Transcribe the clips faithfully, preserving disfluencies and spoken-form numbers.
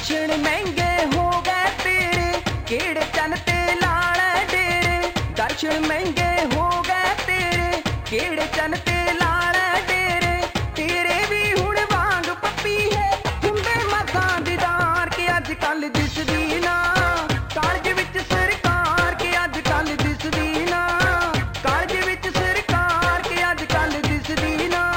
दर्शन महंगे हो गए तेरे, केड़े चन ते लाल डेरे। दर्शन महंगे हो गए तेरे, केड़े चन ते लाल डेरे। तेरे भी हुण वांग पप्पी है, हुंदे मसां दीदार के अज कल दिसदी ना। कालज विच सरकार के अज कल दिसदी ना। कालज विच सरकार के अज कल दिसदी ना।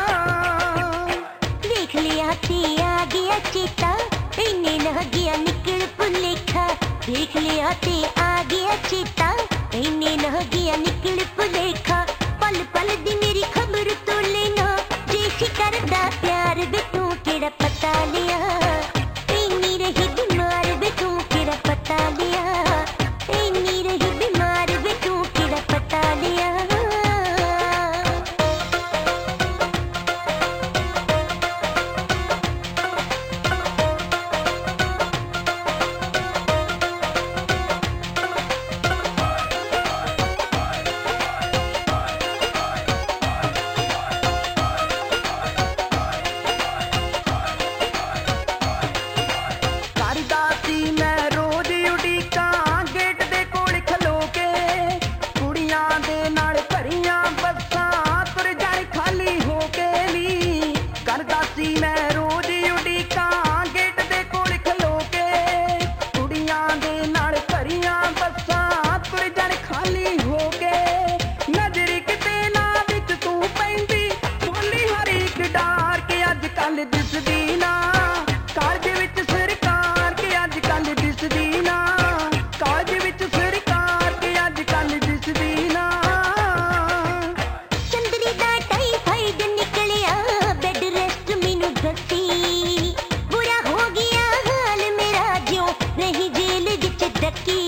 देख लिया ते आ गया चेता, इन्ने न गया निकल भुलेखा। देख लिया ते आ गया चेता, इन्ने न गया निकल भुलेखा। पल पल दी मेरी खबर तो लेना, जे सी करदा प्यार वे तू केड़ा पता लिया। इन्नी रही बीमार वे तू केड़ा पता लिया। इन्नी रही बीमार वे तू केड़ा पता लिया। करदा सी मैं रोज उडीकां गेट दे कोल खलो के। कुड़ियां दे नाल भरियां बसां तुर जाण खाली हो के नी। करदा सी मैं रोज उडीकां गेट दे कोल खलो के। कुड़ियां दे नाल भरियां बसां तुर जाण खाली हो के। नजर किते ना विच तू पैंदी, बोली हर एक डार के अज कल दिसदी ना। कालज विच सरकार के अज कल दिसदी ना। कालज विच सरकार के अज कल दिसदी ना। चंदरी दा टाइफाइड निकलिया, बेड रेस्ट मैनू दसी। बुरा हो गया हाल मेरा, ज्यों रही जेल विच डकी।